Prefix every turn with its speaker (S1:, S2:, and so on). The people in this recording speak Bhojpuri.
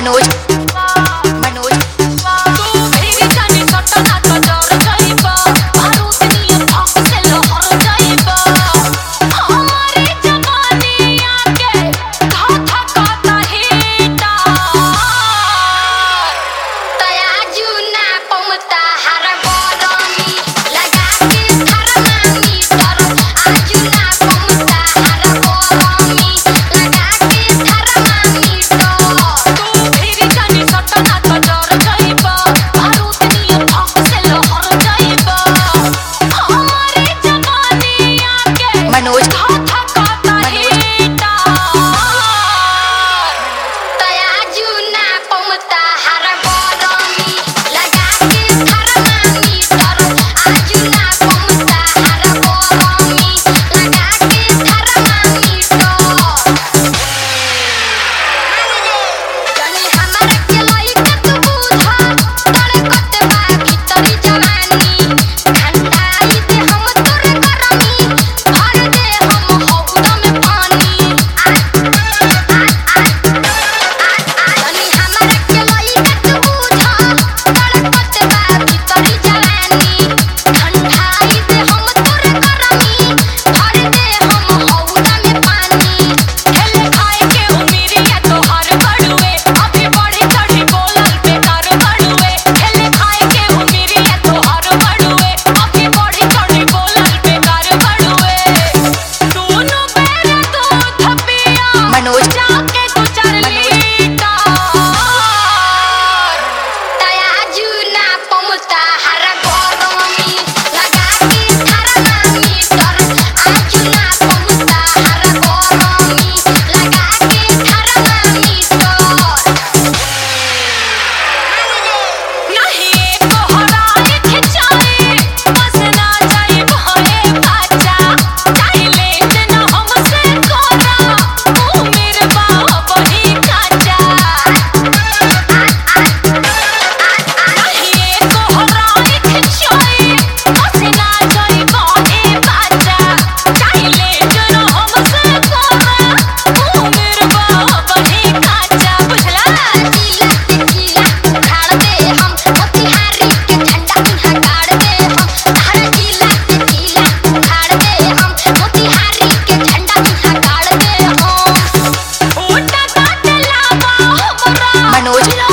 S1: मनोज मनोज तू भेरी जाने सटना तो डर जाइबा बारूद नियम भाग से लहर जाइबा हमारी जवानी आके धा धा काता हेटा तयाजू ना पमता हर गरमी लगा के थरमानी तर आजू ना पमता हर गरमी लगा के थरमानी तू भेरी जाने सटना तो डर जाइबा बारूद नियम भाग से लहर जाइबा हमारी जवानी आके मनोज धा धा काता हेटा तयाजू ना पमता हर गरमी लगा के थरमानी तर आजू ना पमता हर गरमी लगा के थरमानी जाने हमरा के लइका तू बुझा तड़कत बा भीतरी जवानी ठंडाई दे हम तोर गरमी भर दे हम हौदा में पानी जाने हमरा के लइका तू बुझा तड़कत बा भीतरी जवानी ठंडाई दे हम तोर गरमी भर दे हम हौदा में पानी खेले खाए के उमिरिया तोहर बड़ुए अभी बड़ी चढ़ी बोलल बेकार बड़ुए खेले खाए के उमिरिया तोहर बड़ुए अभी बड़ी चढ़ी बोलल बेकार बड़ुए दोनों बेरा दूध पिया मनोज जाके तू 4 लीटर तयाजू ना पमता हर गरमी लगा के थरमानी तर आजू ना पमता हर गरमी लगा के थरमानी नहीं कोहराए खिंचाए बस ना जाए भये बाजा चाहिले न हमसे कोरा तू मेरे बाप ही काचा नहीं कोहराए खिंचाए बस ना जाए भये बाजा चाहिले न हमसे कोरा तू मेरे बाप ही काचा बुझला जिला ते जिला उखाड़ दे हम मोतिहारी के झंडा इहाँ गाड़ दे हम हर जिला ते जिला उखाड़ दे हम मोतिहारी के झंडा इहाँ गाड़ दे हम उठा काट लावा हमरा मनोज